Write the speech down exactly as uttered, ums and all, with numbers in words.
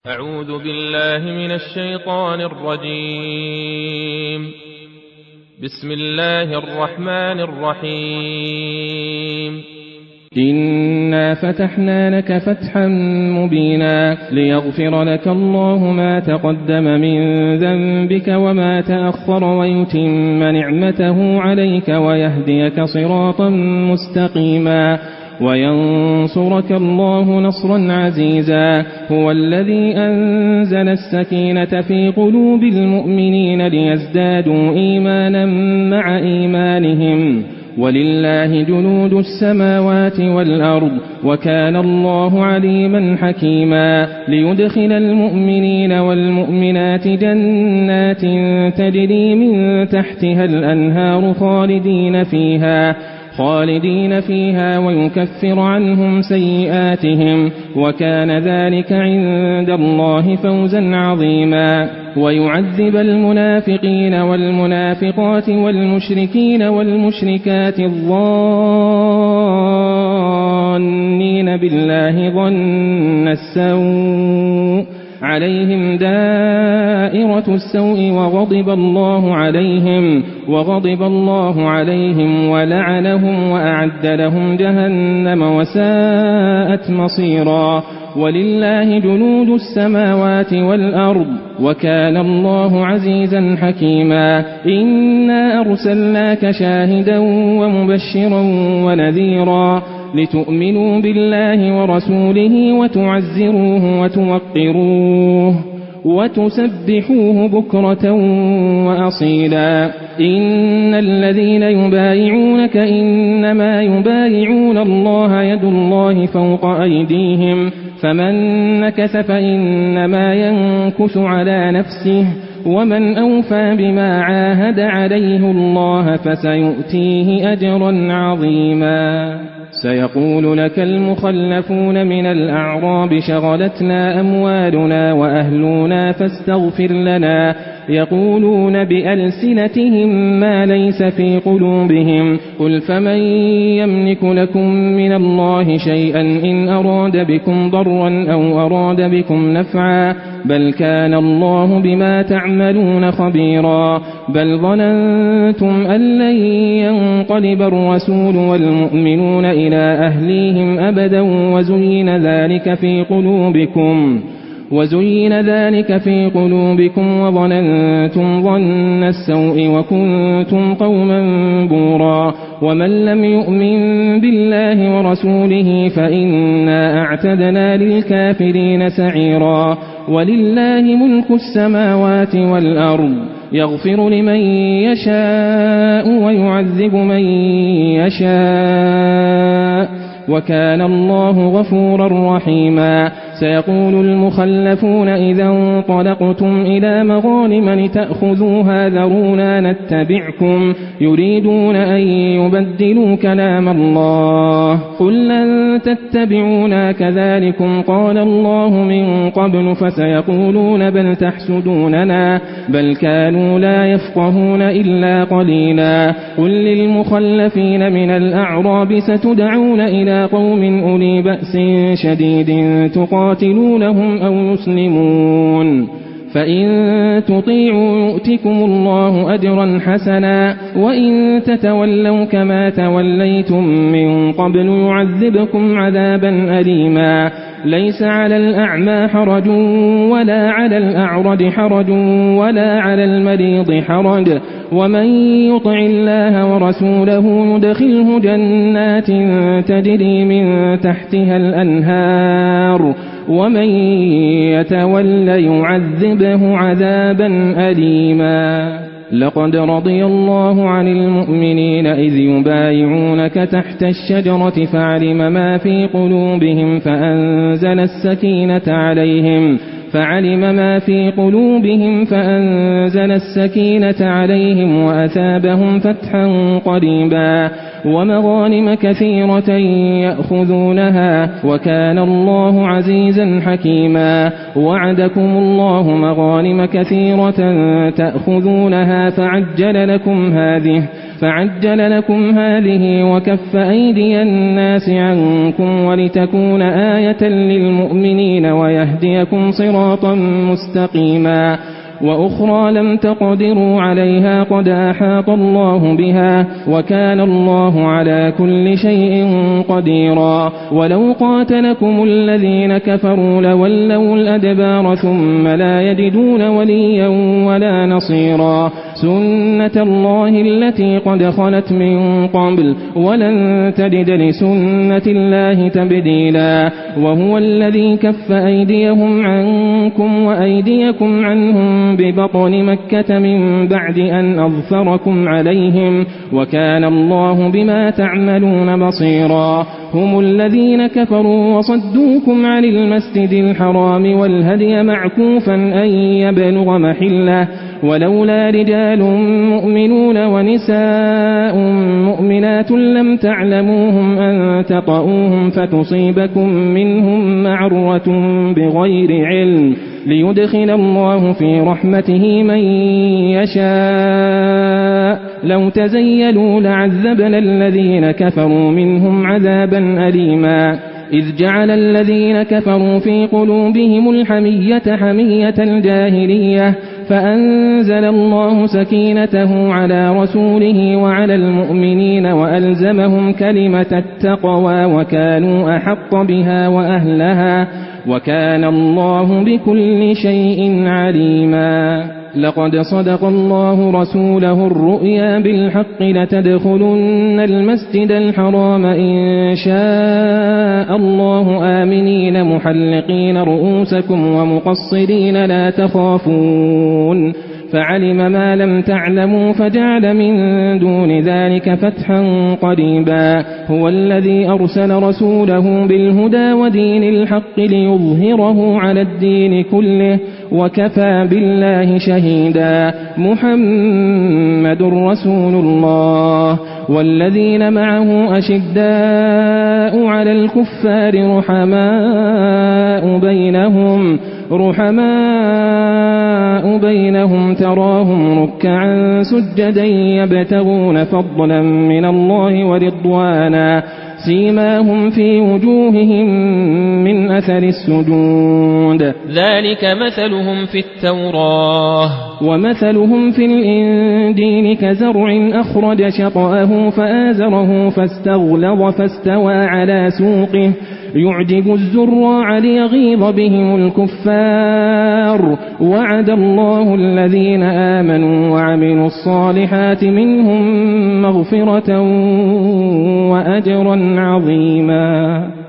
أعوذ بالله من الشيطان الرجيم. بسم الله الرحمن الرحيم. إنا فتحنا لك فتحا مبينا ليغفر لك الله ما تقدم من ذنبك وما تأخر ويتم نعمته عليك ويهديك صراطا مستقيما وينصرك الله نصرا عزيزا. هو الذي أنزل السكينة في قلوب المؤمنين ليزدادوا إيمانا مع إيمانهم ولله جنود السماوات والأرض وكان الله عليما حكيما. ليدخل المؤمنين والمؤمنات جنات تجري من تحتها الأنهار خالدين فيها خالدين فيها ويكفر عنهم سيئاتهم وكان ذلك عند الله فوزا عظيما. ويعذب المنافقين والمنافقات والمشركين والمشركات الظانين بالله ظن السوء عليهم دائرة السوء وغضب الله عليهم وغضب الله عليهم ولعنهم وأعد لهم جهنم وساءت مصيرا. ولله جنود السماوات والأرض وكان الله عزيزا حكيما. إنا أرسلناك شاهدا ومبشرا ونذيرا لتؤمنوا بالله ورسوله وتعزروه وتوقروه وتسبحوه بكرة وأصيلا. إن الذين يبايعونك إنما يبايعون الله يد الله فوق أيديهم فمن نكث فإنما ينكث على نفسه ومن أوفى بما عاهد عليه الله فسيؤتيه أجرا عظيما. سيقول لك المخلفون من الأعراب شغلتنا أموالنا وأهلنا فاستغفر لنا يقولون بألسنتهم ما ليس في قلوبهم قل فمن يملك لكم من الله شيئا إن أراد بكم ضرا أو أراد بكم نفعا بل كان الله بما تعملون خبيرا. بل ظننتم أن لن ينقلب الرسول والمؤمنون إلى أهليهم أبدا وزين ذلك في قلوبكم وزين ذلك في قلوبكم وظننتم ظن السوء وكنتم قوما بورا. ومن لم يؤمن بالله ورسوله فإنا أعتدنا للكافرين سعيرا. ولله ملك السماوات والأرض يغفر لمن يشاء ويعذب من يشاء وكان الله غفورا رحيما. سيقول المخلفون إذا انطلقتم إلى مغانم لتأخذوها ذرونا نتبعكم يريدون أن يبدلوا كلام الله قل لن تتبعونا كذلكم قال الله من قبل فسيقولون بل تحسدوننا بل كانوا لا يفقهون إلا قليلا. قل للمخلفين من الأعراب ستدعون إلى قوم أولي بأس شديد تقاتلونهم أو يسلمون فإن تطيعوا يؤتكم الله أجرا حسنا وإن تتولوا كما توليتم من قبل يعذبكم عذابا أليما. ليس على الأعمى حرج ولا على الأعرج حرج ولا على المريض حرج ومن يطع الله ورسوله يدخله جنات تجري من تحتها الأنهار ومن يتول يعذبه عذابا أليما. لقد رضي الله عن المؤمنين إذ يبايعونك تحت الشجرة فعلم ما في قلوبهم فأنزل السكينة عليهم فعلم ما في قلوبهم فأنزل السكينة عليهم وأثابهم فتحا قريبا ومغانم كثيرة يأخذونها وكان الله عزيزا حكيما. وعدكم الله مغانم كثيرة تأخذونها فعجل لكم هذه فعجل لكم هذه وكف أيدي الناس عنكم ولتكون آية للمؤمنين ويهديكم صراطا مستقيما وأخرى لم تقدروا عليها قد أحاط الله بها وكان الله على كل شيء قديرا ولو قاتلكم الذين كفروا لولوا الأدبار ثم لا يجدون وليا ولا نصيرا سنة الله التي قد خلت من قبل ولن تجد لسنة الله تبديلا وهو الذي كف أيديهم عنكم وأيديكم عنهم ببطن مكة من بعد أن أظفركم عليهم وكان الله بما تعملون بصيرا هم الذين كفروا وصدوكم عن المسجد الحرام والهدي معكوفا أن يبلغ محله ولولا رجال مؤمنون ونساء مؤمنات لم تعلموهم أن تطؤوهم فتصيبكم منهم معرة بغير علم ليدخل الله في رحمته من يشاء لو تزيلوا لعذبنا الذين كفروا منهم عذابا أليما إذ جعل الذين كفروا في قلوبهم الحمية حمية الجاهلية فأنزل الله سكينته على رسوله وعلى المؤمنين وألزمهم كلمة التقوى وكانوا أحق بها وأهلها وكان الله بكل شيء عليما لقد صدق الله رسوله الرؤيا بالحق لتدخلن المسجد الحرام إن شاء الله آمنين محلقين رؤوسكم ومقصرين لا تخافون فعلم ما لم تعلموا فجعل من دون ذلك فتحا قريبا هو الذي أرسل رسوله بالهدى ودين الحق ليظهره على الدين كله وكفى بالله شهيدا محمد رسول الله والذين معه أشداء على الكفار رحماء بينهم رحماء بينهم تراهم ركعا سجدا يبتغون فضلا من الله ورضوانا سيماهم في وجوههم من أثر السجود ذلك مثلهم في التوراة ومثلهم في الإنجيل كزرع أخرج شطأه فآزره فاستغلظ فاستوى على سوقه يعجب الزراع ليغيظ بهم الكفار وعد الله الذين آمنوا وعملوا الصالحات منهم مغفرة وأجرا عظيما.